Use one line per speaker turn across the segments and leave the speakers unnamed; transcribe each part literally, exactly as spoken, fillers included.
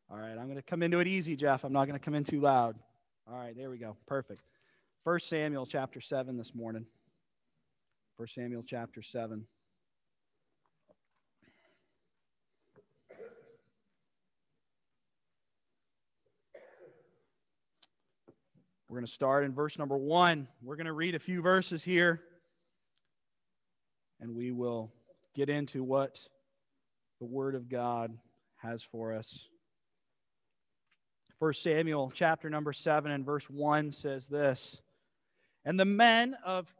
All right, I'm going to come into it easy, Jeff. I'm not going to come in too loud. All right, there we go. Perfect. First Samuel chapter seven this morning. First Samuel chapter seven. We're going to start in verse number one. We're going to read a few verses here, and we will get into what the Word of God has for us. First Samuel chapter number seven and verse one says this, "And the men of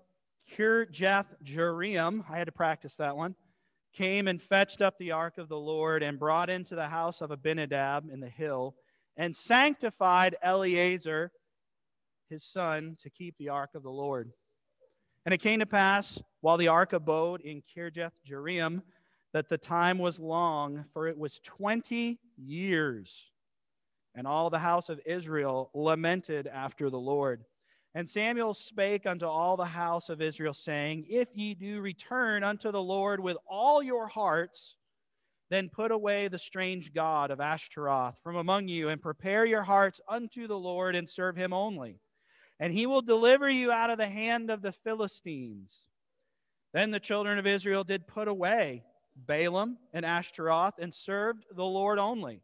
Kirjath-jearim," I had to practice that one, "came and fetched up the ark of the Lord and brought into the house of Abinadab in the hill and sanctified Eleazar, his son, to keep the ark of the Lord. And it came to pass, while the ark abode in Kirjath-jearim, that the time was long, for it was twenty years. And all the house of Israel lamented after the Lord. And Samuel spake unto all the house of Israel, saying, If ye do return unto the Lord with all your hearts, then put away the strange god of Ashtaroth from among you, and prepare your hearts unto the Lord, and serve him only. And he will deliver you out of the hand of the Philistines. Then the children of Israel did put away Balaam and Ashtaroth, and served the Lord only.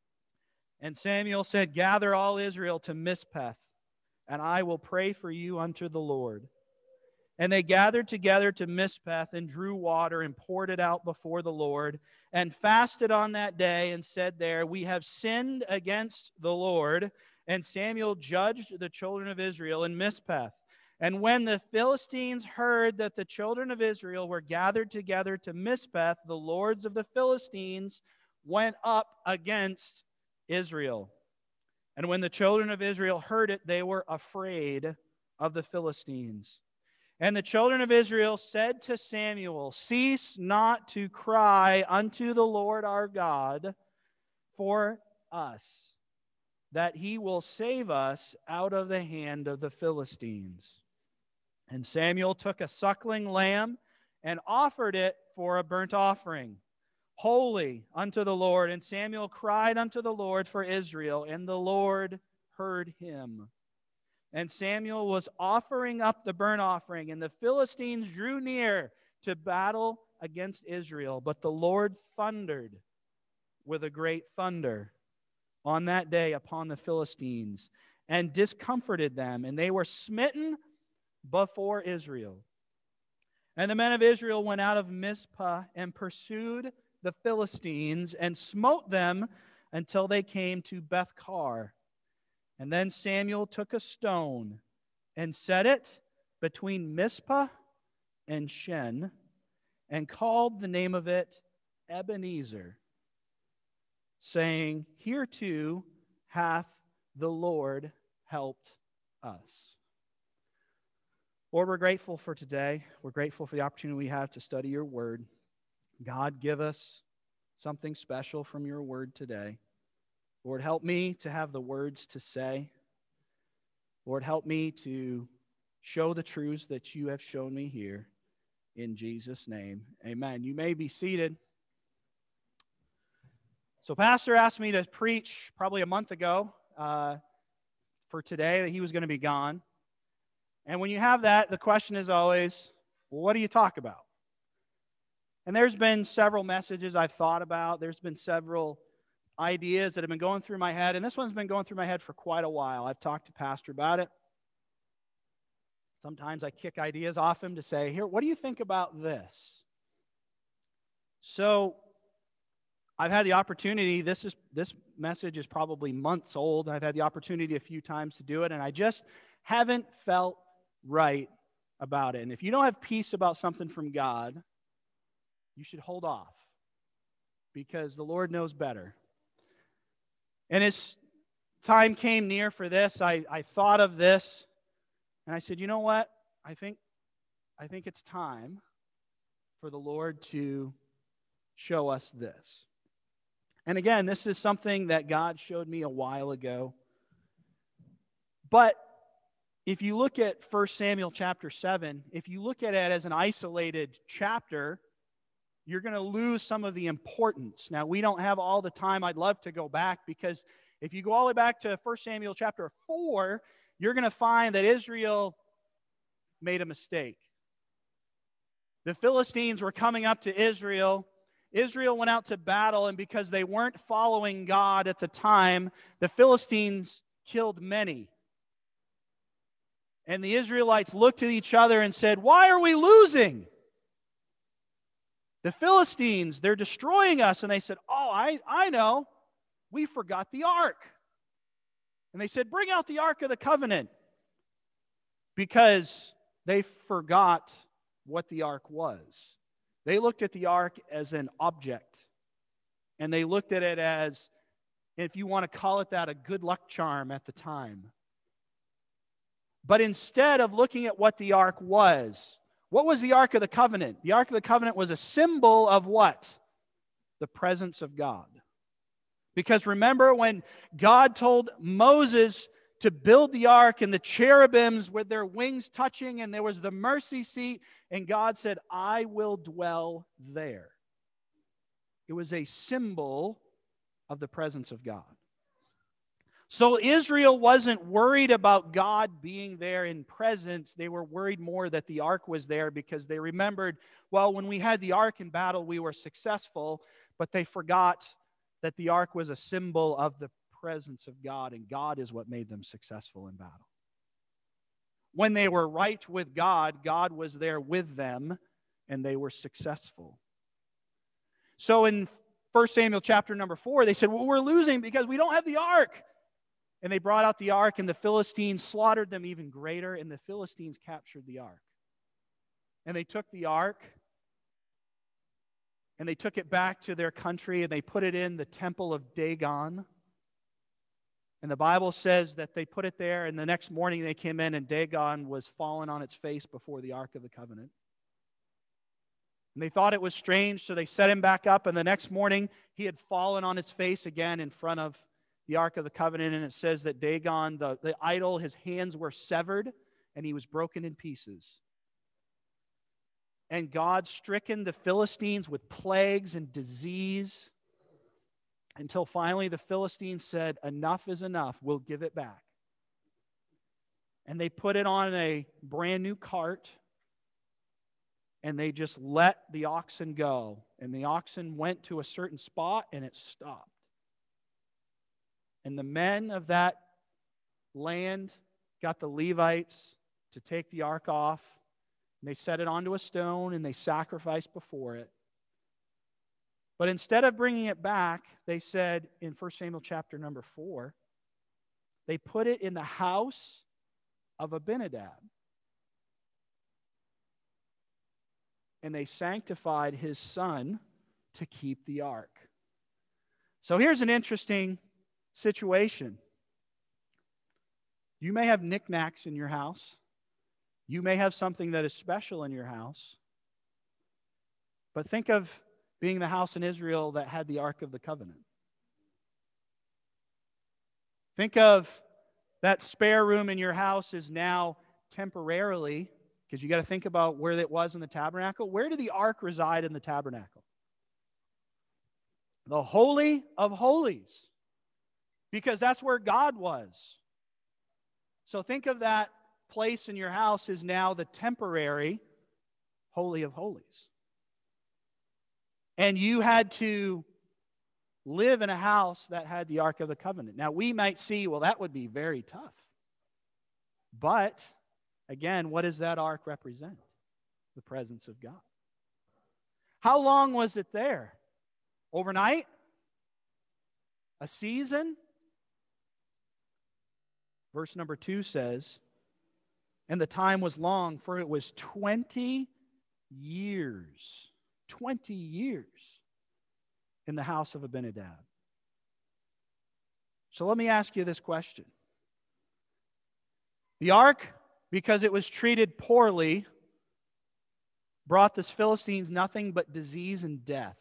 And Samuel said, Gather all Israel to Mizpeh, and I will pray for you unto the Lord. And they gathered together to Mizpeh, and drew water, and poured it out before the Lord, and fasted on that day, and said there, We have sinned against the Lord. And Samuel judged the children of Israel in Mizpeh. And when the Philistines heard that the children of Israel were gathered together to Mizpeh, the lords of the Philistines went up against Israel. And when the children of Israel heard it, they were afraid of the Philistines. And the children of Israel said to Samuel, Cease not to cry unto the Lord our God for us, that he will save us out of the hand of the Philistines. And Samuel took a suckling lamb and offered it for a burnt offering, holy unto the Lord. And Samuel cried unto the Lord for Israel, and the Lord heard him. And Samuel was offering up the burnt offering, and the Philistines drew near to battle against Israel. But the Lord thundered with a great thunder on that day upon the Philistines, and discomforted them, and they were smitten before Israel. And the men of Israel went out of Mizpah and pursued the Philistines, and smote them until they came to Bethkar. And then Samuel took a stone and set it between Mizpah and Shen, and called the name of it Ebenezer, saying, Hereto hath the Lord helped us. Lord, we're grateful for today. We're grateful for the opportunity we have to study your word. God, give us something special from your word today. Lord, help me to have the words to say. Lord, help me to show the truths that you have shown me here. In Jesus' name, amen. You may be seated. So Pastor asked me to preach probably a month ago uh, for today, that he was going to be gone. And when you have that, the question is always, well, what do you talk about? And there's been several messages I've thought about. There's been several ideas that have been going through my head, and this one's been going through my head for quite a while. I've talked to Pastor about it. Sometimes I kick ideas off him to say, here, what do you think about this? So I've had the opportunity, this is this message is probably months old. I've had the opportunity a few times to do it, and I just haven't felt right about it. And if you don't have peace about something from God, you should hold off, because the Lord knows better. And as time came near for this, I, I thought of this, and I said, you know what? I think, I think it's time for the Lord to show us this. And again, this is something that God showed me a while ago. But if you look at First Samuel chapter seven, if you look at it as an isolated chapter, you're going to lose some of the importance. Now, we don't have all the time. I'd love to go back, because if you go all the way back to First Samuel chapter four, you're going to find that Israel made a mistake. The Philistines were coming up to Israel. Israel went out to battle, and because they weren't following God at the time, the Philistines killed many. And the Israelites looked at each other and said, "Why are we losing? The Philistines, they're destroying us." And they said, "Oh, I, I know. We forgot the ark." And they said, "Bring out the Ark of the Covenant." Because they forgot what the ark was. They looked at the ark as an object. And they looked at it as, if you want to call it that, a good luck charm at the time. But instead of looking at what the ark was, what was the Ark of the Covenant? The Ark of the Covenant was a symbol of what? The presence of God. Because remember when God told Moses to build the ark, and the cherubims with their wings touching, and there was the mercy seat, and God said, "I will dwell there." It was a symbol of the presence of God. So Israel wasn't worried about God being there in presence. They were worried more that the ark was there, because they remembered, well, when we had the ark in battle, we were successful, but they forgot that the ark was a symbol of the presence of God, and God is what made them successful in battle. When they were right with God, God was there with them, and they were successful. So in First Samuel chapter number four, they said, "Well, we're losing because we don't have the ark." And they brought out the ark, and the Philistines slaughtered them even greater, and the Philistines captured the ark. And they took the ark, and they took it back to their country, and they put it in the temple of Dagon. And the Bible says that they put it there, and the next morning they came in, and Dagon was fallen on its face before the Ark of the Covenant. And they thought it was strange, so they set him back up, and the next morning he had fallen on his face again in front of the Ark of the Covenant, and it says that Dagon, the, the idol, his hands were severed, and he was broken in pieces. And God stricken the Philistines with plagues and disease, until finally the Philistines said, "Enough is enough, we'll give it back." And they put it on a brand new cart, and they just let the oxen go. And the oxen went to a certain spot, and it stopped. And the men of that land got the Levites to take the ark off, and they set it onto a stone, and they sacrificed before it. But instead of bringing it back, they said in First Samuel chapter number four, they put it in the house of Abinadab. And they sanctified his son to keep the ark. So here's an interesting situation. You may have knickknacks in your house. You may have something that is special in your house. But think of being the house in Israel that had the Ark of the Covenant. Think of that spare room in your house is now temporarily, because you got to think about where it was in the tabernacle. Where did the ark reside in the tabernacle? The Holy of Holies, because that's where God was. So think of that place in your house is now the temporary Holy of Holies. And you had to live in a house that had the Ark of the Covenant. Now, we might see, well, that would be very tough. But, again, what does that ark represent? The presence of God. How long was it there? Overnight? A season? Verse number two says, "And the time was long, for it was twenty years." Twenty years in the house of Abinadab. So let me ask you this question. The ark, because it was treated poorly, brought the Philistines nothing but disease and death.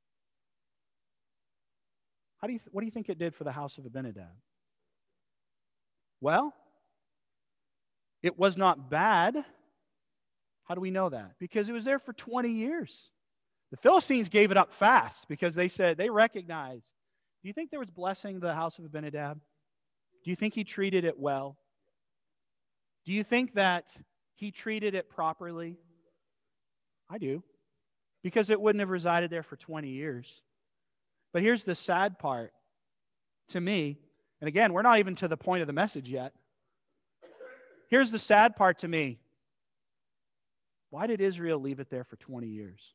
How do you th- what do you think it did for the house of Abinadab? Well, it was not bad. How do we know that? Because it was there for twenty years. The Philistines gave it up fast because they said, they recognized, do you think there was blessing to the house of Abinadab? Do you think he treated it well? Do you think that he treated it properly? I do. Because it wouldn't have resided there for twenty years. But here's the sad part to me, and again, we're not even to the point of the message yet. Here's the sad part to me. Why did Israel leave it there for twenty years?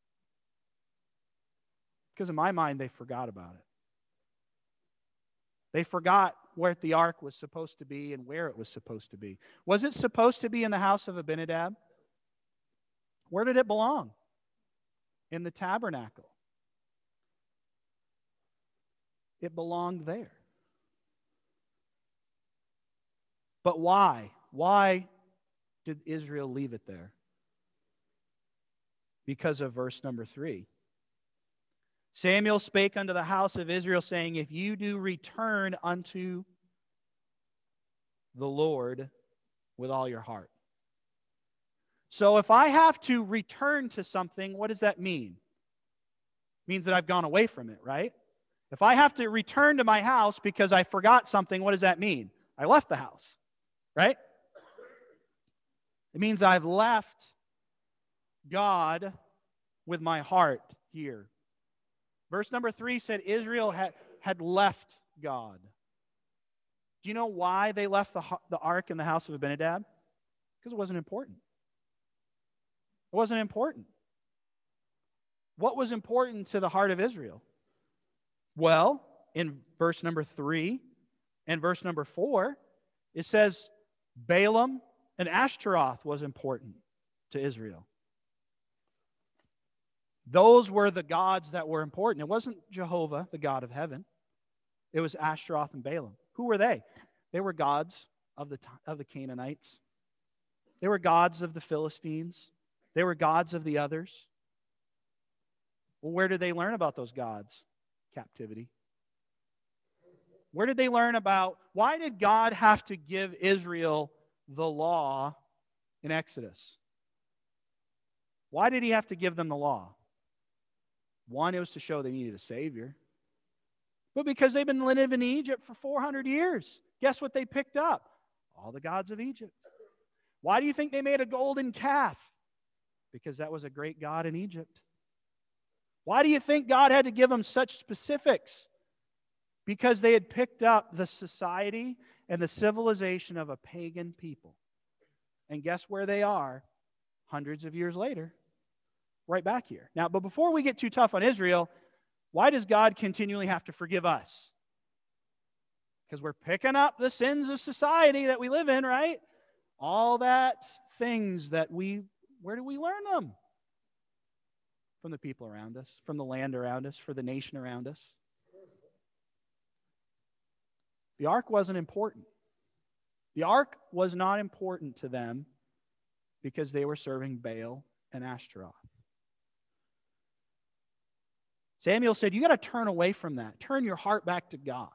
Because in my mind, they forgot about it. They forgot where the ark was supposed to be and where it was supposed to be. Was it supposed to be in the house of Abinadab? Where did it belong? In the tabernacle. It belonged there. But why? Why did Israel leave it there? Because of verse number three. Samuel spake unto the house of Israel, saying, if you do return unto the Lord with all your heart. So if I have to return to something, what does that mean? It means that I've gone away from it, right? If I have to return to my house because I forgot something, what does that mean? I left the house, right? It means I've left God with my heart here. Verse number three said Israel had, had left God. Do you know why they left the, the ark in the house of Abinadab? Because it wasn't important. It wasn't important. What was important to the heart of Israel? Well, in verse number three and verse number four, it says Balaam and Ashtaroth was important to Israel. Those were the gods that were important. It wasn't Jehovah, the God of heaven. It was Ashtaroth and Balaam. Who were they? They were gods of the, of the Canaanites. They were gods of the Philistines. They were gods of the others. Well, where did they learn about those gods? Captivity. Where did they learn about, why did God have to give Israel the law in Exodus? Why did he have to give them the law? One, it was to show they needed a Savior. But because they've been living in Egypt for four hundred years, guess what they picked up? All the gods of Egypt. Why do you think they made a golden calf? Because that was a great god in Egypt. Why do you think God had to give them such specifics? Because they had picked up the society and the civilization of a pagan people. And guess where they are hundreds of years later? Right back here. Now, but before we get too tough on Israel, why does God continually have to forgive us? Because we're picking up the sins of society that we live in, right? All that things that we, where do we learn them? From the people around us, from the land around us, for the nation around us. The ark wasn't important. The ark was not important to them because they were serving Baal and Ashtaroth. Samuel said, you got to turn away from that. Turn your heart back to God.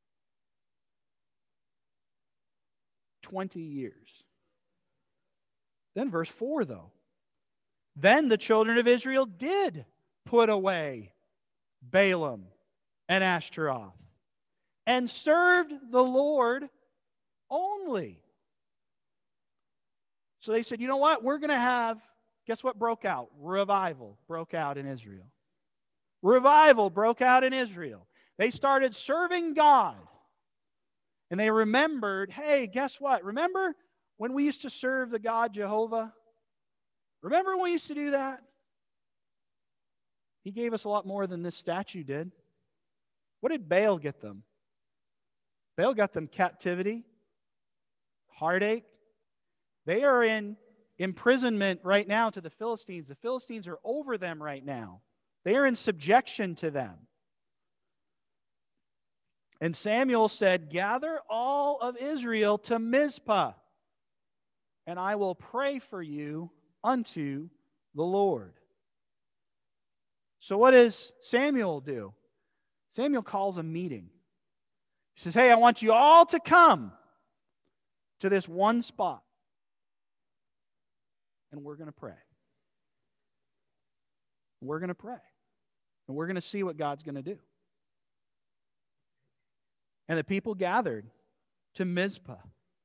Twenty years. Then verse four, though. Then the children of Israel did put away Balaam and Ashtaroth and served the Lord only. So they said, you know what? We're going to have, guess what broke out? Revival broke out in Israel. Revival broke out in Israel. They started serving God. And they remembered, hey, guess what? Remember when we used to serve the God Jehovah? Remember when we used to do that? He gave us a lot more than this statue did. What did Baal get them? Baal got them captivity, heartache. They are in imprisonment right now to the Philistines. The Philistines are over them right now. They are in subjection to them. And Samuel said, gather all of Israel to Mizpah, and I will pray for you unto the Lord. So what does Samuel do? Samuel calls a meeting. He says, hey, I want you all to come to this one spot, and we're going to pray. We're going to pray. And we're going to see what God's going to do. And the people gathered to Mizpah.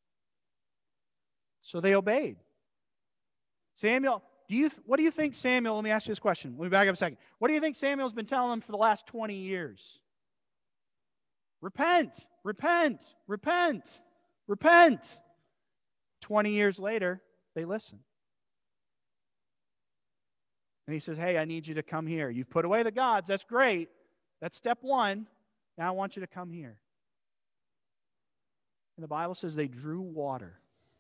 So they obeyed. Samuel, do you what do you think Samuel, let me ask you this question. Let me back up a second. What do you think Samuel's been telling them for the last twenty years? Repent, repent, repent, repent. twenty years later, they listen. And he says, hey, I need you to come here. You've put away the gods. That's great. That's step one. Now I want you to come here. And the Bible says they drew water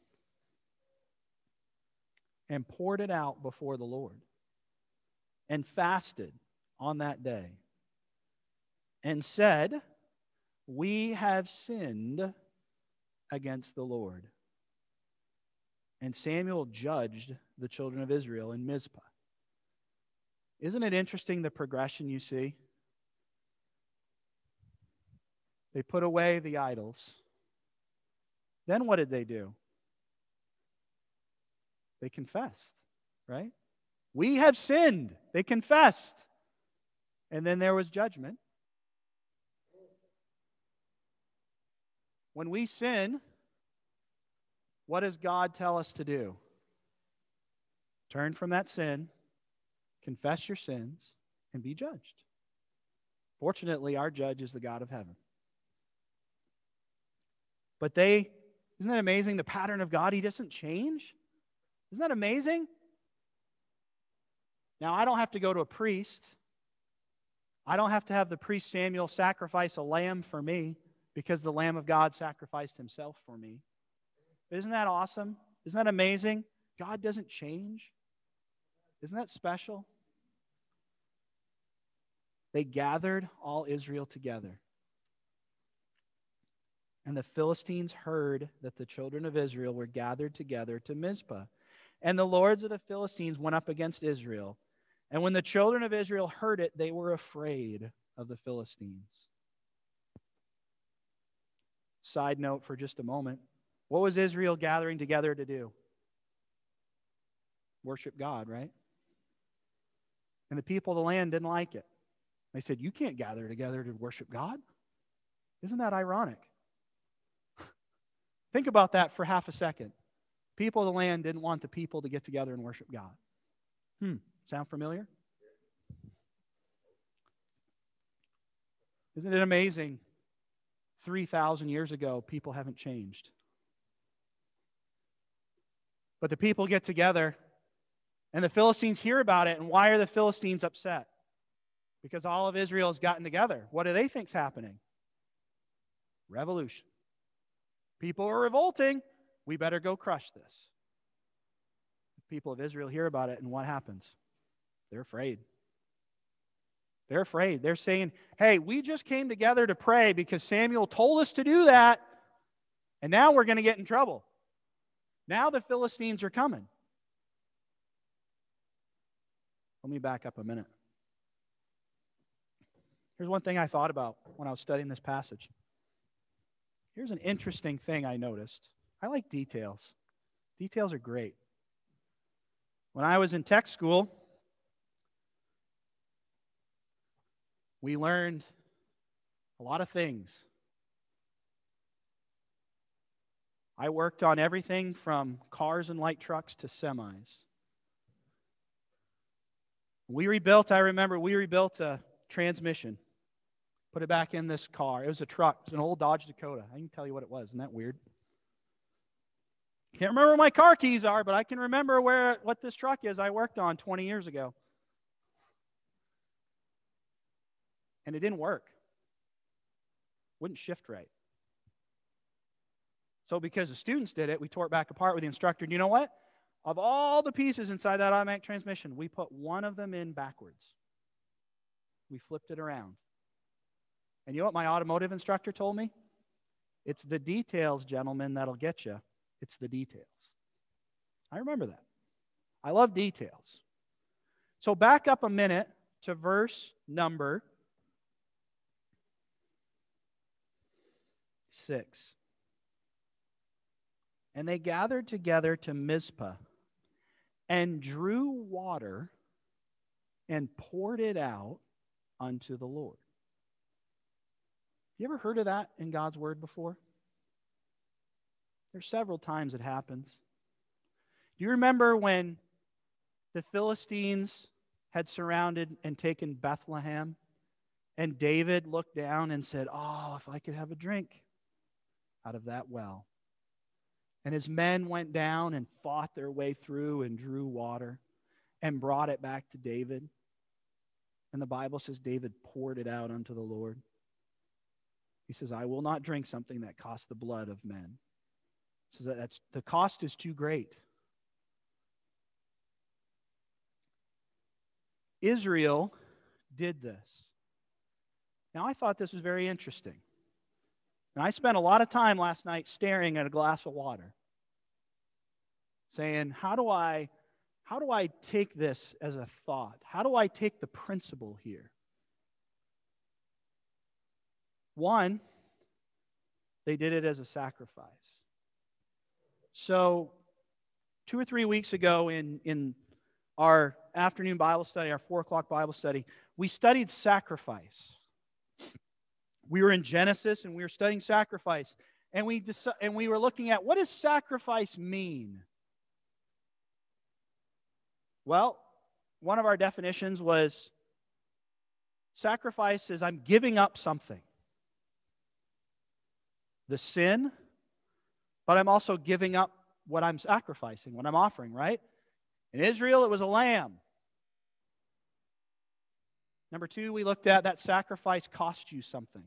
and poured it out before the Lord and fasted on that day and said, we have sinned against the Lord. And Samuel judged the children of Israel in Mizpah. Isn't it interesting the progression you see? They put away the idols. Then what did they do? They confessed, right? We have sinned. They confessed. And then there was judgment. When we sin, what does God tell us to do? Turn from that sin, confess your sins, and be judged. Fortunately, our judge is the God of heaven. But they, isn't that amazing? The pattern of God, He doesn't change. Isn't that amazing? Now, I don't have to go to a priest. I don't have to have the priest Samuel sacrifice a lamb for me because the Lamb of God sacrificed Himself for me. Isn't that awesome? Isn't that amazing? God doesn't change. Isn't that special? They gathered all Israel together. And the Philistines heard that the children of Israel were gathered together to Mizpah. And the lords of the Philistines went up against Israel. And when the children of Israel heard it, they were afraid of the Philistines. Side note for just a moment. What was Israel gathering together to do? Worship God, right? And the people of the land didn't like it. They said, you can't gather together to worship God. Isn't that ironic? Think about that for half a second. People of the land didn't want the people to get together and worship God. Hmm, sound familiar? Isn't it amazing? three thousand years ago, people haven't changed. But the people get together, and the Philistines hear about it, and why are the Philistines upset? Because all of Israel has gotten together. What do they think's happening? Revolution. People are revolting. We better go crush this. The people of Israel hear about it, and what happens? They're afraid. They're afraid. They're saying, hey, we just came together to pray because Samuel told us to do that, and now we're going to get in trouble. Now the Philistines are coming. Let me back up a minute. Here's one thing I thought about when I was studying this passage. Here's an interesting thing I noticed. I like details. Details are great. When I was in tech school, we learned a lot of things. I worked on everything from cars and light trucks to semis. We rebuilt, I remember, we rebuilt a transmission. Put it back in this car. It was a truck. It was an old Dodge Dakota. I can tell you what it was. Isn't that weird? Can't remember where my car keys are, but I can remember where what this truck is I worked on twenty years ago. And it didn't work. Wouldn't shift right. So because the students did it, we tore it back apart with the instructor. And you know what? Of all the pieces inside that automatic transmission, we put one of them in backwards. We flipped it around. And you know what my automotive instructor told me? It's the details, gentlemen, that'll get you. It's the details. I remember that. I love details. So back up a minute to verse number six. And they gathered together to Mizpah and drew water and poured it out unto the Lord. You ever heard of that in God's word before? There's several times it happens. Do you remember when the Philistines had surrounded and taken Bethlehem, and David looked down and said, "Oh, if I could have a drink out of that well." And his men went down and fought their way through and drew water and brought it back to David. And the Bible says David poured it out unto the Lord. He says, "I will not drink something that costs the blood of men." He says that that's, the cost is too great. Israel did this. Now, I thought this was very interesting. And I spent a lot of time last night staring at a glass of water, saying, how do I, how do I take this as a thought? How do I take the principle here? One, they did it as a sacrifice. So, two or three weeks ago in, in our afternoon Bible study, our four o'clock Bible study, we studied sacrifice. We were in Genesis and we were studying sacrifice. And we, deci- and we were looking at, what does sacrifice mean? Well, one of our definitions was sacrifice is I'm giving up something. The sin, but I'm also giving up what I'm sacrificing, what I'm offering, right? In Israel, it was a lamb. Number two, we looked at that sacrifice cost you something.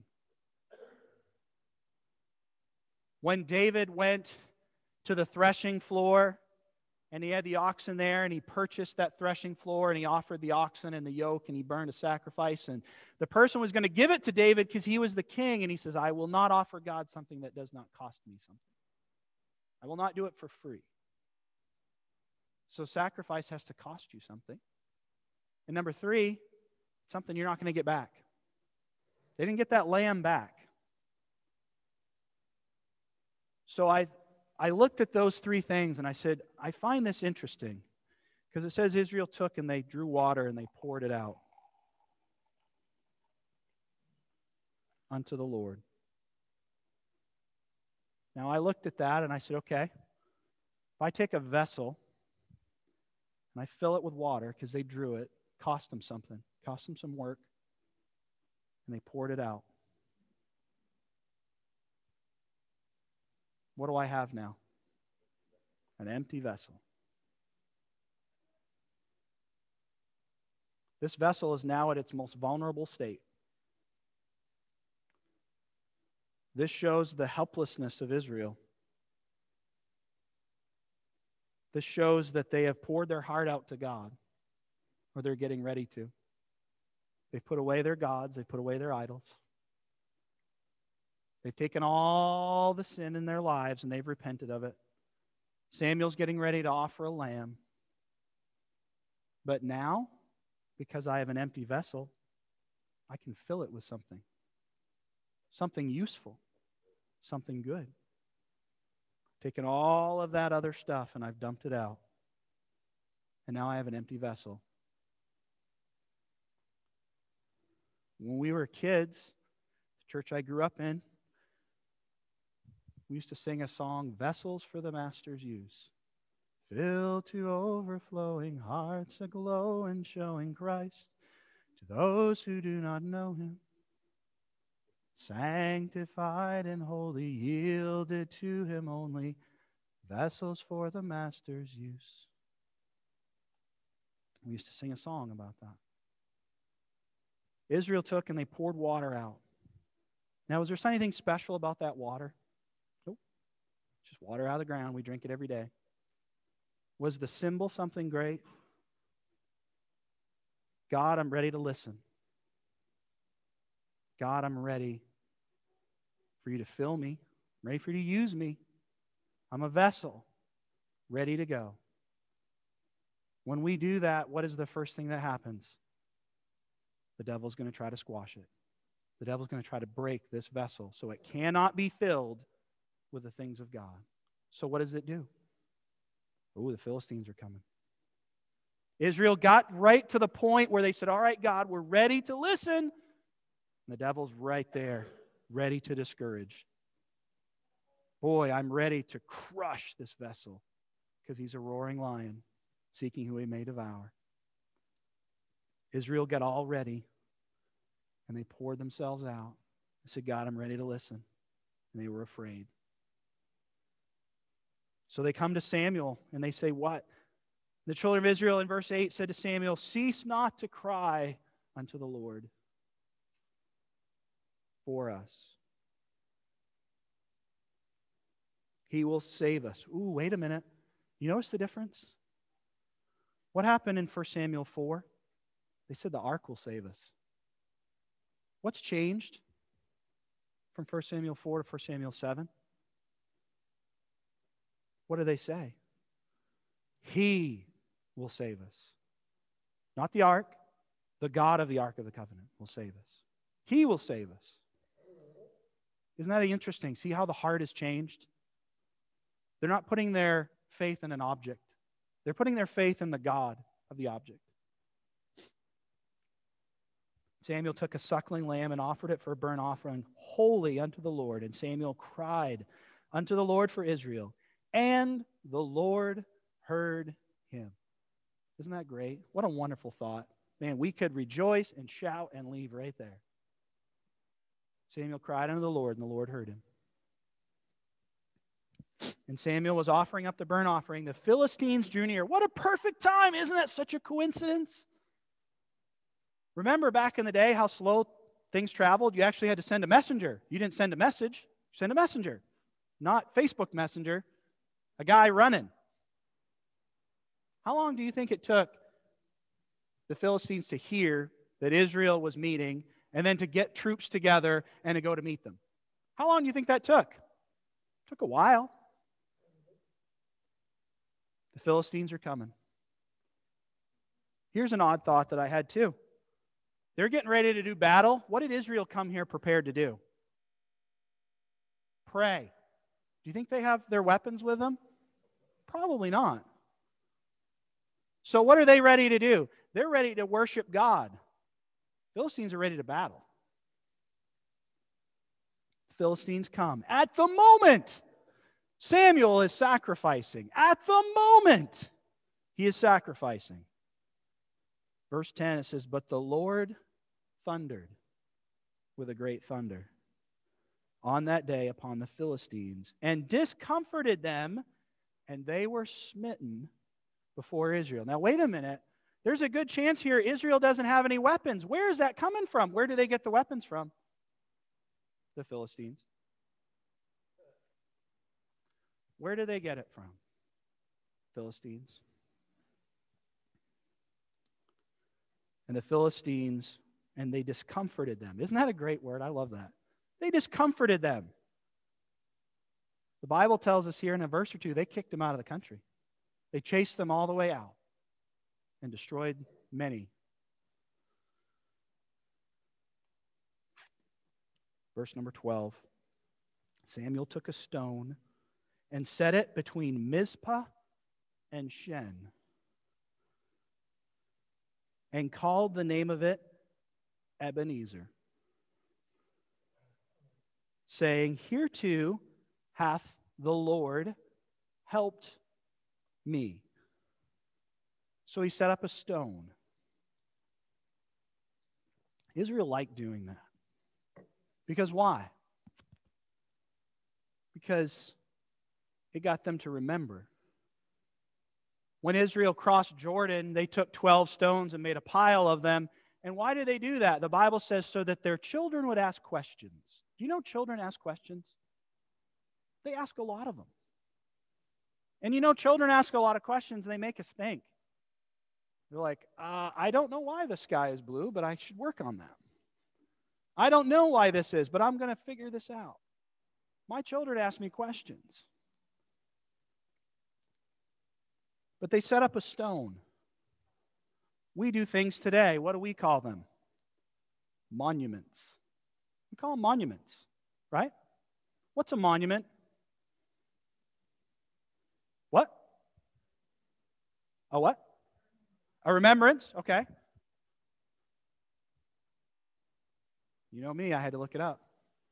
When David went to the threshing floor and he had the oxen there and he purchased that threshing floor and he offered the oxen and the yoke and he burned a sacrifice, and the person was going to give it to David because he was the king, and he says, "I will not offer God something that does not cost me something. I will not do it for free." So sacrifice has to cost you something. And number three, something you're not going to get back. They didn't get that lamb back. So I, I looked at those three things and I said, I find this interesting because it says Israel took and they drew water and they poured it out unto the Lord. Now I looked at that and I said, okay, if I take a vessel and I fill it with water because they drew it, cost them something, cost them some work, and they poured it out. What do I have now? An empty vessel. This vessel is now at its most vulnerable state. This shows the helplessness of Israel. This shows that they have poured their heart out to God, or they're getting ready to. They've put away their gods. They've put away their idols. They've taken all the sin in their lives and they've repented of it. Samuel's getting ready to offer a lamb. But now, because I have an empty vessel, I can fill it with something. Something useful. Something good. Taken all of that other stuff and I've dumped it out. And now I have an empty vessel. When we were kids, the church I grew up in, we used to sing a song, "Vessels for the Master's use. Filled to overflowing, hearts aglow and showing Christ to those who do not know him. Sanctified and holy, yielded to him only, vessels for the Master's use." We used to sing a song about that. Israel took and they poured water out. Now, was there anything special about that water? Nope. Just water out of the ground. We drink it every day. Was the symbol something great? God, I'm ready to listen. God, I'm ready for you to fill me. I'm ready for you to use me. I'm a vessel, ready to go. When we do that, what is the first thing that happens? The devil's going to try to squash it. The devil's going to try to break this vessel so it cannot be filled with the things of God. So what does it do? Oh, the Philistines are coming. Israel got right to the point where they said, all right, God, we're ready to listen. And the devil's right there, ready to discourage. Boy, I'm ready to crush this vessel because he's a roaring lion seeking who he may devour. Israel got all ready, and they poured themselves out. They said, God, I'm ready to listen. And they were afraid. So they come to Samuel, and they say, what? The children of Israel in verse eight said to Samuel, cease not to cry unto the Lord for us. He will save us. Ooh, wait a minute. You notice the difference? What happened in First Samuel four? They said the ark will save us. What's changed from First Samuel four to First Samuel seven? What do they say? He will save us. Not the ark. The God of the Ark of the Covenant will save us. He will save us. Isn't that interesting? See how the heart has changed? They're not putting their faith in an object. They're putting their faith in the God of the object. Samuel took a suckling lamb and offered it for a burnt offering, holy unto the Lord. And Samuel cried unto the Lord for Israel, and the Lord heard him. Isn't that great? What a wonderful thought. Man, we could rejoice and shout and leave right there. Samuel cried unto the Lord, and the Lord heard him. And Samuel was offering up the burnt offering. The Philistines drew near. What a perfect time. Isn't that such a coincidence? Remember back in the day how slow things traveled? You actually had to send a messenger. You didn't send a message. You sent a messenger. Not Facebook Messenger. A guy running. How long do you think it took the Philistines to hear that Israel was meeting and then to get troops together and to go to meet them? How long do you think that took? It took a while. The Philistines are coming. Here's an odd thought that I had too. They're getting ready to do battle. What did Israel come here prepared to do? Pray. Do you think they have their weapons with them? Probably not. So what are they ready to do? They're ready to worship God. Philistines are ready to battle. Philistines come. At the moment, Samuel is sacrificing. At the moment, he is sacrificing. Verse ten, it says, but the Lord thundered with a great thunder on that day upon the Philistines and discomforted them, and they were smitten before Israel. Now, wait a minute. There's a good chance here Israel doesn't have any weapons. Where is that coming from? Where do they get the weapons from? The Philistines. Where do they get it from? Philistines. And the Philistines, and they discomforted them. Isn't that a great word? I love that. They discomforted them. The Bible tells us here in a verse or two, they kicked them out of the country. They chased them all the way out and destroyed many. Verse number twelve. Samuel took a stone and set it between Mizpah and Shen, and called the name of it Ebenezer, saying, hereto hath the Lord helped me. So he set up a stone. Israel liked doing that. Because why? Because it got them to remember. When Israel crossed Jordan, they took twelve stones and made a pile of them. And why did they do that? The Bible says so that their children would ask questions. Do you know children ask questions? They ask a lot of them. And you know, children ask a lot of questions and they make us think. They're like, uh, I don't know why the sky is blue, but I should work on that. I don't know why this is, but I'm going to figure this out. My children ask me questions. But they set up a stone. We do things today. What do we call them? Monuments. We call them monuments, right? What's a monument? What? A what? A remembrance, okay. You know me, I had to look it up.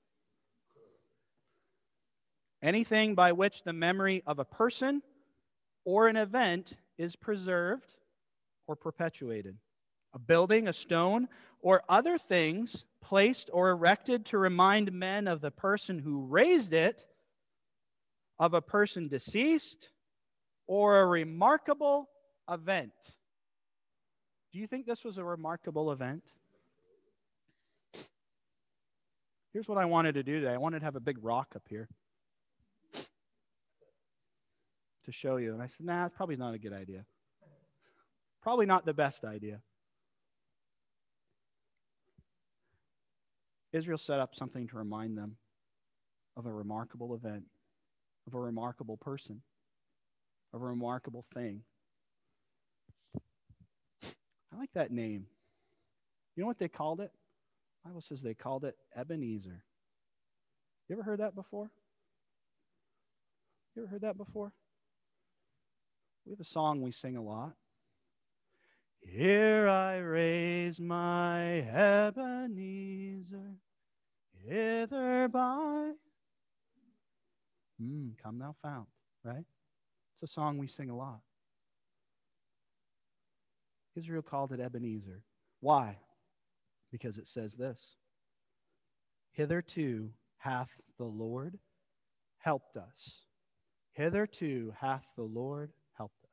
Anything by which the memory of a person or an event is preserved or perpetuated. A building, a stone, or other things placed or erected to remind men of the person who raised it, of a person deceased, or a remarkable event. Do you think this was a remarkable event? Here's what I wanted to do today. I wanted to have a big rock up here to show you. And I said, nah, it's probably not a good idea. Probably not the best idea. Israel set up something to remind them of a remarkable event, of a remarkable person, of a remarkable thing. I like that name. You know what they called it? The Bible says they called it Ebenezer. You ever heard that before? You ever heard that before? We have a song we sing a lot. Here I raise my Ebenezer, hither by. Mm, come thou fount, right? It's a song we sing a lot. Israel called it Ebenezer. Why? Because it says this. Hitherto hath the Lord helped us. Hitherto hath the Lord helped us.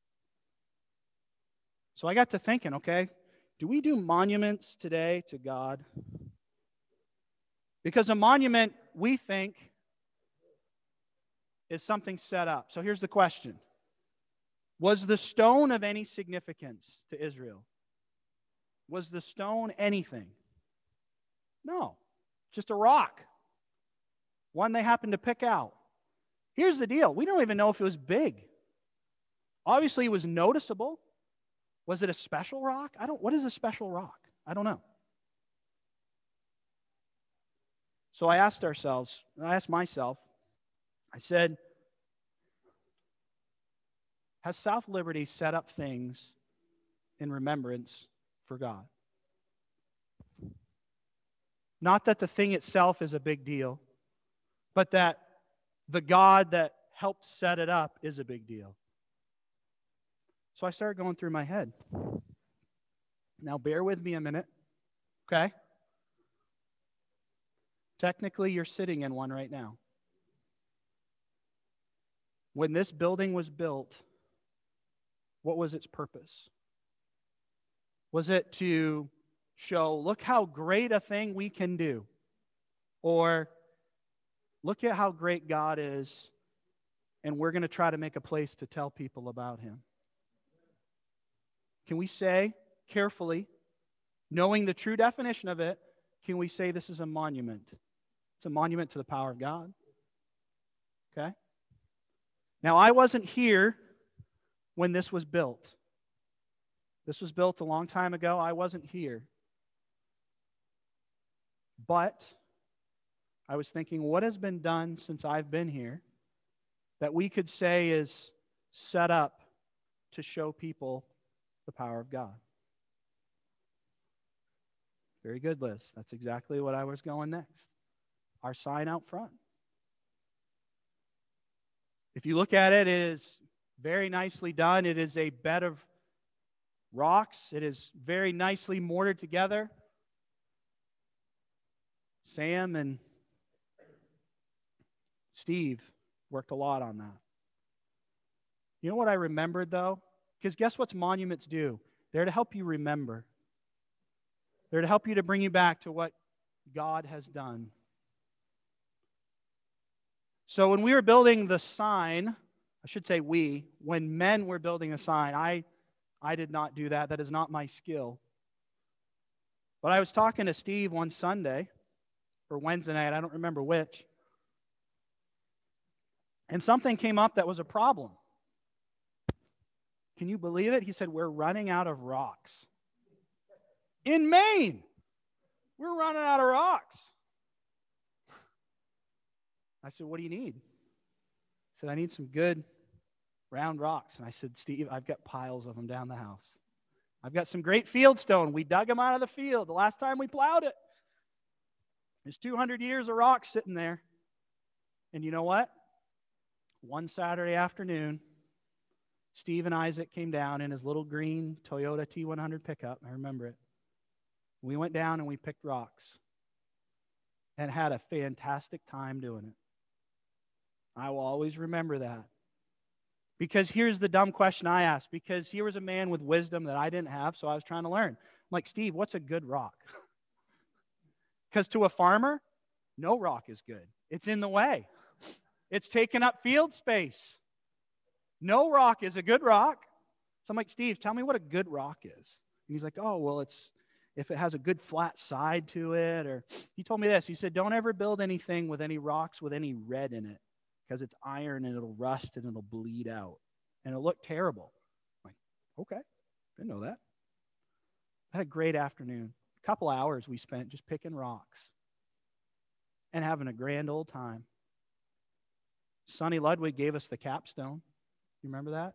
So I got to thinking, okay, do we do monuments today to God? Because a monument, we think, is something set up. So here's the question. Was the stone of any significance to Israel? Was the stone anything? No, just a rock. One they happened to pick out. Here's the deal. We don't even know if it was big. Obviously, it was noticeable. Was it a special rock? I don't. What is a special rock? I don't know. So I asked ourselves, I asked myself, I said, has South Liberty set up things in remembrance for God? Not that the thing itself is a big deal, but that the God that helped set it up is a big deal. So I started going through my head. Now bear with me a minute, okay? Technically, you're sitting in one right now. When this building was built, what was its purpose? Was it to show, look how great a thing we can do? Or, look at how great God is, and we're going to try to make a place to tell people about Him? Can we say, carefully, knowing the true definition of it, can we say this is a monument? It's a monument to the power of God. Okay? Now, I wasn't here when this was built. This was built a long time ago. I wasn't here. But I was thinking, what has been done since I've been here that we could say is set up to show people the power of God? Very good, Liz. That's exactly what I was going next. Our sign out front. If you look at it, it is very nicely done. It is a bed of rocks. It is very nicely mortared together. Sam and Steve worked a lot on that. You know what I remembered, though? Because guess what monuments do? They're to help you remember. They're to help you to bring you back to what God has done. So when we were building the sign, I should say we, when men were building a sign, I, I did not do that. That is not my skill. But I was talking to Steve one Sunday, or Wednesday night, I don't remember which. And something came up that was a problem. Can you believe it? He said, we're running out of rocks. In Maine, we're running out of rocks. I said, what do you need? He said, I need some good round rocks. And I said, Steve, I've got piles of them down the house. I've got some great fieldstone. We dug them out of the field the last time we plowed it. There's two hundred years of rock sitting there. And you know what? One Saturday afternoon, Steve and Isaac came down in his little green Toyota T one hundred pickup. I remember it. We went down and we picked rocks and had a fantastic time doing it. I will always remember that. Because here's the dumb question I asked. Because here was a man with wisdom that I didn't have, so I was trying to learn. I'm like, Steve, what's a good rock? Because to a farmer, no rock is good. It's in the way. It's taking up field space. No rock is a good rock. So I'm like, Steve, tell me what a good rock is. And he's like, oh, well, it's if it has a good flat side to it. Or he told me this. He said, don't ever build anything with any rocks with any red in it, because it's iron and it'll rust and it'll bleed out. And it'll look terrible. I'm like, okay, didn't know that. I had a great afternoon. A couple hours we spent just picking rocks and having a grand old time. Sonny Ludwig gave us the capstone. You remember that?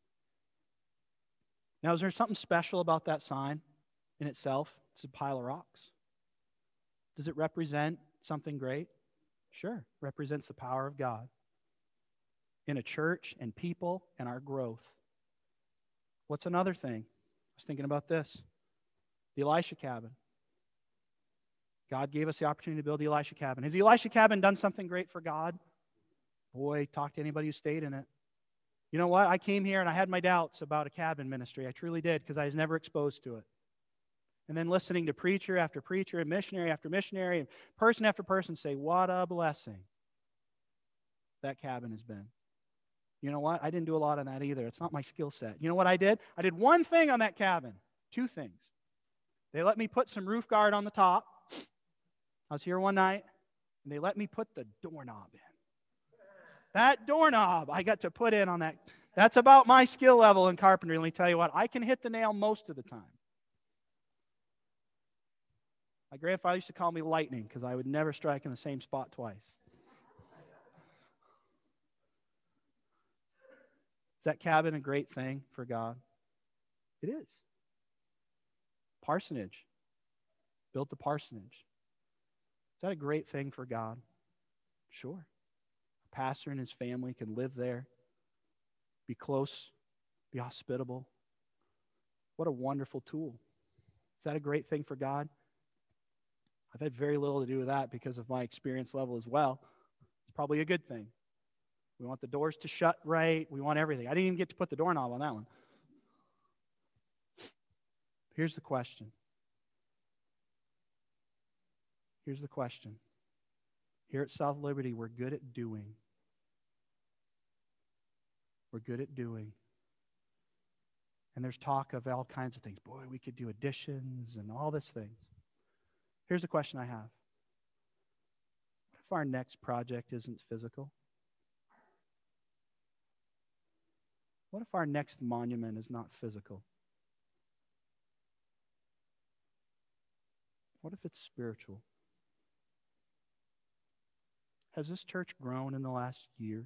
Now, is there something special about that sign in itself? It's a pile of rocks. Does it represent something great? Sure. It represents the power of God in a church and people and our growth. What's another thing? I was thinking about this. The Elisha cabin. God gave us the opportunity to build the Elisha cabin. Has the Elisha cabin done something great for God? Boy, talk to anybody who stayed in it. You know what? I came here and I had my doubts about a cabin ministry. I truly did, because I was never exposed to it. And then listening to preacher after preacher and missionary after missionary and person after person say, what a blessing that cabin has been. You know what? I didn't do a lot on that either. It's not my skill set. You know what I did? I did one thing on that cabin. Two things. They let me put some roof guard on the top. I was here one night, and they let me put the doorknob in. That doorknob I got to put in on that. That's about my skill level in carpentry. Let me tell you what, I can hit the nail most of the time. My grandfather used to call me lightning because I would never strike in the same spot twice. Is that cabin a great thing for God? It is. Parsonage. Built the parsonage. Is that a great thing for God? Sure. A pastor and his family can live there, be close, be hospitable. What a wonderful tool. Is that a great thing for God? I've had very little to do with that because of my experience level as well. It's probably a good thing. We want the doors to shut right. We want everything. I didn't even get to put the doorknob on that one. Here's the question. Here's the question. Here at South Liberty, we're good at doing. We're good at doing. And there's talk of all kinds of things. Boy, we could do additions and all these things. Here's a question I have. What if our next project isn't physical? What if our next monument is not physical? What if it's spiritual? Has this church grown in the last year?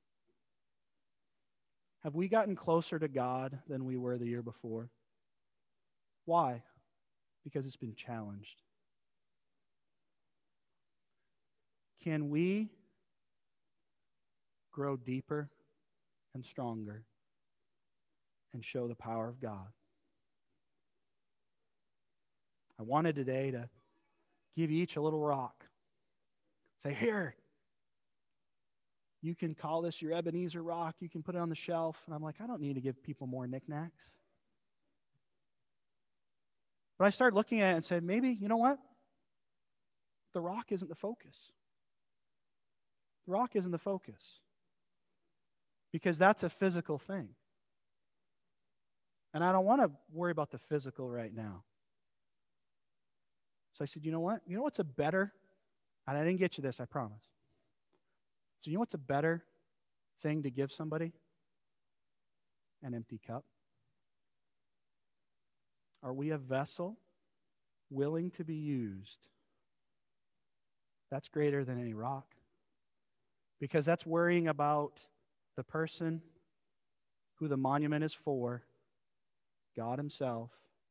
Have we gotten closer to God than we were the year before? Why? Because it's been challenged. Can we grow deeper and stronger and show the power of God? I wanted today to give you each a little rock. Say, here, you can call this your Ebenezer rock. You can put it on the shelf. And I'm like, I don't need to give people more knickknacks. But I started looking at it and said, maybe, you know what? The rock isn't the focus. The rock isn't the focus. Because that's a physical thing. And I don't want to worry about the physical right now. So I said, you know what? You know what's a better, and I didn't get you this, I promise. So you know what's a better thing to give somebody? An empty cup. Are we a vessel willing to be used? That's greater than any rock. Because that's worrying about the person who the monument is for, God himself,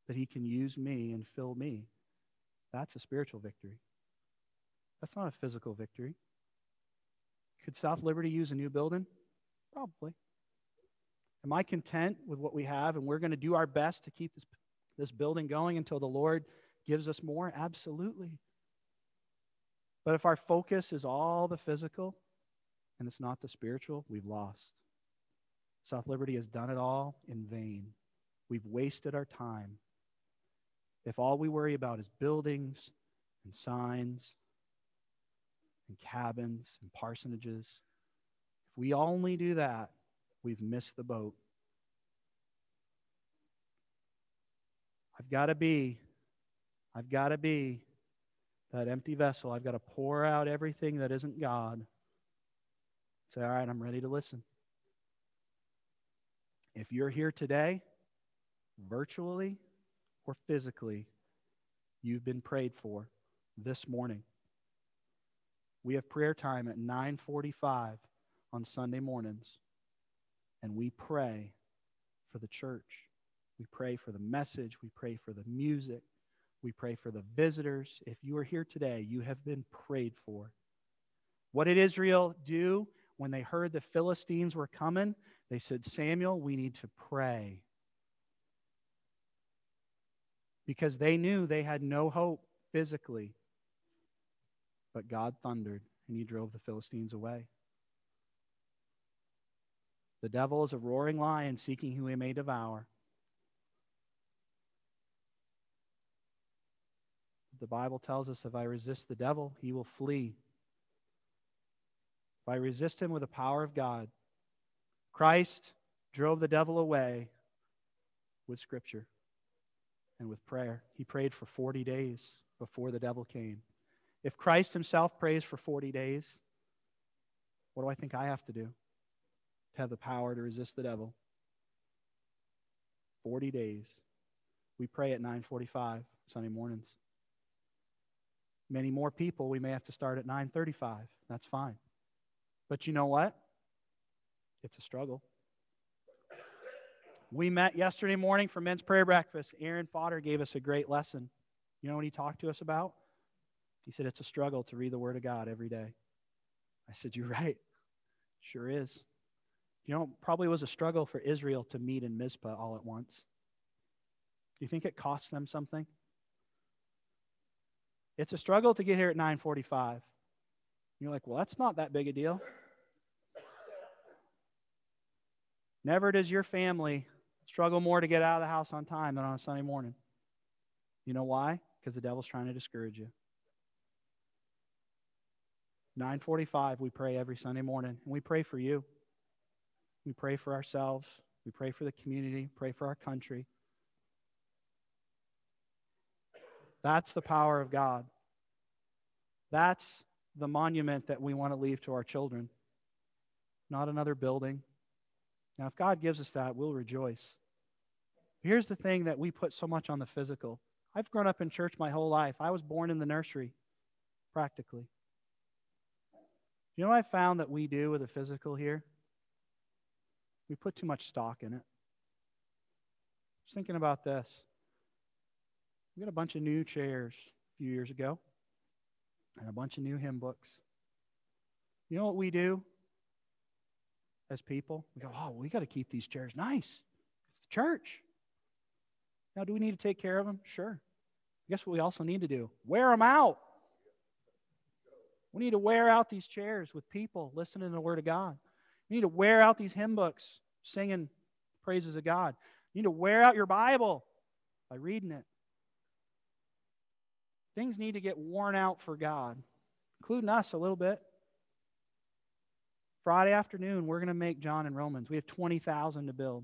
that he can use me and fill me. That's a spiritual victory. That's not a physical victory. Could South Liberty use a new building? Probably. Am I content with what we have, and we're going to do our best to keep this, this building going until the Lord gives us more? Absolutely. But if our focus is all the physical and it's not the spiritual, we've lost. South Liberty has done it all in vain. We've wasted our time. If all we worry about is buildings and signs and cabins and parsonages, if we only do that, we've missed the boat. I've got to be, I've got to be that empty vessel. I've got to pour out everything that isn't God. Say, all right, I'm ready to listen. If you're here today, virtually or physically, you've been prayed for this morning. We have prayer time at nine forty-five on Sunday mornings, and we pray for the church. We pray for the message. We pray for the music. We pray for the visitors. If you are here today, you have been prayed for. What did Israel do when they heard the Philistines were coming? They said, Samuel, we need to pray. Because they knew they had no hope physically. But God thundered, and he drove the Philistines away. The devil is a roaring lion seeking who he may devour. The Bible tells us if I resist the devil, he will flee. If I resist him with the power of God, Christ drove the devil away with Scripture and with prayer. He prayed for forty days before the devil came. If Christ himself prays for forty days, what do I think I have to do to have the power to resist the devil? forty days. We pray at nine forty-five Sunday mornings. Many more people, we may have to start at nine thirty-five. That's fine. But you know what? It's a struggle. We met yesterday morning for men's prayer breakfast. Aaron Potter gave us a great lesson. You know what he talked to us about? He said it's a struggle to read the Word of God every day. I said, you're right. Sure is. You know, it probably was a struggle for Israel to meet in Mizpah all at once. Do you think it cost them something? It's a struggle to get here at nine forty-five. You're like, well, that's not that big a deal. Never does your family struggle more to get out of the house on time than on a Sunday morning. You know why? Because the devil's trying to discourage you. nine forty-five, we pray every Sunday morning, and we pray for you. We pray for ourselves. We pray for the community, pray for our country. That's the power of God. That's the monument that we want to leave to our children, not another building. Now, if God gives us that, we'll rejoice. Here's the thing that we put so much on the physical. I've grown up in church my whole life. I was born in the nursery, practically. You know what I found that we do with the physical here? We put too much stock in it. Just thinking about this. We got a bunch of new chairs a few years ago and a bunch of new hymn books. You know what we do as people? We go, oh, we got to keep these chairs nice. It's the church. Now, do we need to take care of them? Sure. Guess what we also need to do? Wear them out. We need to wear out these chairs with people listening to the Word of God. We need to wear out these hymn books singing praises of God. You need to wear out your Bible by reading it. Things need to get worn out for God, including us a little bit. Friday afternoon, we're going to make John and Romans. We have twenty thousand to build.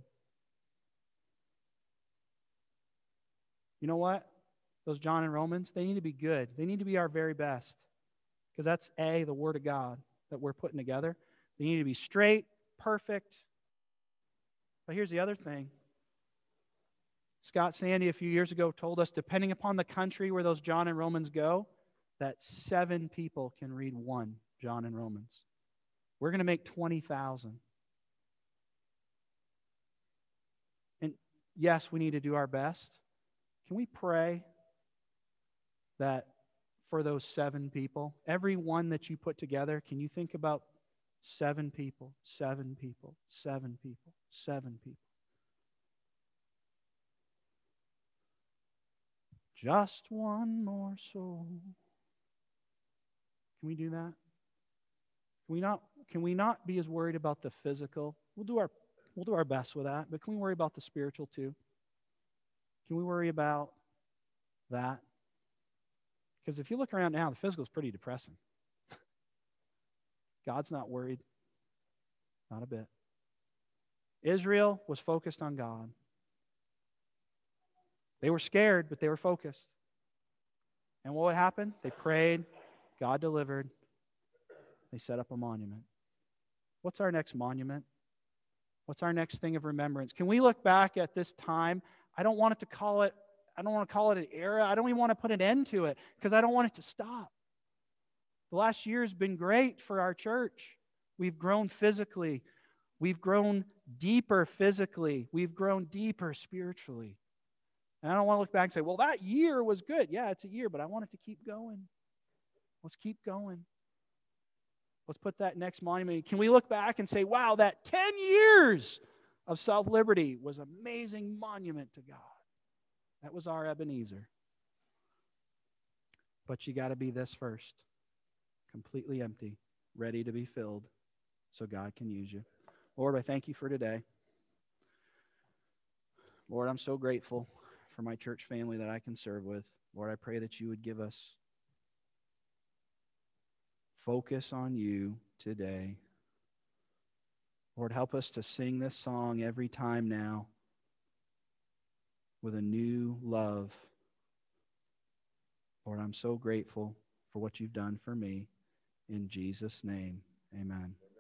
You know what? Those John and Romans, they need to be good. They need to be our very best. Because that's A, the Word of God that we're putting together. They need to be straight, perfect. But here's the other thing. Scott Sandy a few years ago told us, depending upon the country where those John and Romans go, that seven people can read one John and Romans. We're going to make twenty thousand. And yes, we need to do our best. Can we pray that for those seven people, every one that you put together, can you think about seven people, seven people, seven people, seven people? Just one more soul. Can we do that? Can we not, can we not be as worried about the physical? We'll do our, we'll do our best with that, but can we worry about the spiritual too? Can we worry about that? Because if you look around now, the physical is pretty depressing. God's not worried. Not a bit. Israel was focused on God. They were scared, but they were focused. And what would happen? They prayed. God delivered. They set up a monument. What's our next monument? What's our next thing of remembrance? Can we look back at this time? I don't want it to call it, I don't want to call it an era. I don't even want to put an end to it because I don't want it to stop. The last year has been great for our church. We've grown physically. We've grown deeper physically. We've grown deeper spiritually. And I don't want to look back and say, well, that year was good. Yeah, it's a year, but I want it to keep going. Let's keep going. Let's put that next monument. Can we look back and say, wow, that ten years of South Liberty was an amazing monument to God. That was our Ebenezer. But you got to be this first. Completely empty, ready to be filled so God can use you. Lord, I thank you for today. Lord, I'm so grateful for my church family that I can serve with. Lord, I pray that you would give us focus on you today. Lord, help us to sing this song every time now with a new love. Lord, I'm so grateful for what you've done for me. In Jesus' name, amen.